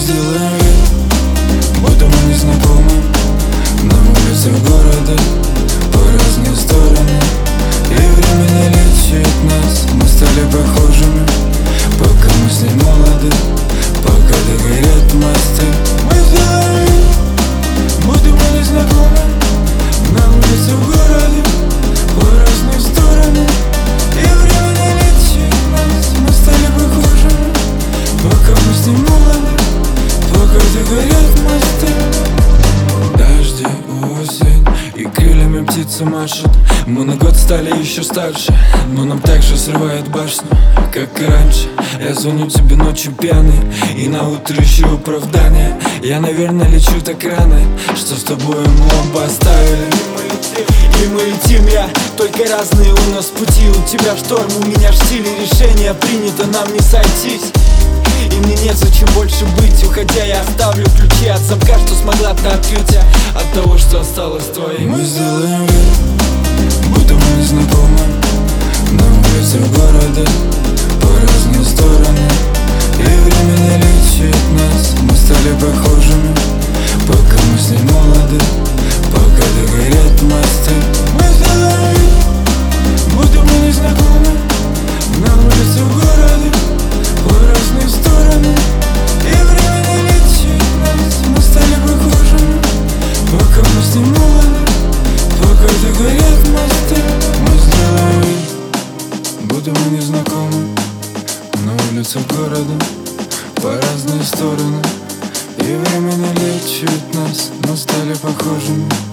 сделаем вид, будто мы не знакомы. На улицах города по разные стороны, и время не лечит нас. Мы стали похожими, пока мы с ней молоды, пока догорят мосты. Мы сделаем вид, будто мы не знакомы. На улицах города по разные стороны, и время не лечит нас. Мы стали похожими, пока мы с ней молоды, пока догорят мосты. Дожди, осень, и крыльями птица машет. Мы на год стали еще старше, но нам так же срывает башню, как и раньше. Я звоню тебе ночью пьяный, и на утро ищу оправдание. Я, наверное, лечу так рано, что с тобой мы оба оставили. И мы летим, я, только разные у нас пути. У тебя шторм, у меня штиль, и решение принято, нам не сойтись. И мне нет зачем больше быть. Уходя, я оставлю ключи от замка, что смогла ты открыть, от того, что осталось твоим. Мы сделаем вид, будто мы не знакомы. На улицах города по разные стороны, и время не лечит нас. Мы стали похожими, пока мы с ней молоды, пока догорят мосты. Мы сделаем вид, будто мы не знакомы. На улицах города по разные стороны, и время не лечит нас. Мы стали похожими, пока мы с ней молоды, пока догорят мосты. Мы сделаем вид, будто мы не знакомы. На улицах города по разные стороны, и время не лечит нас. Мы стали похожими,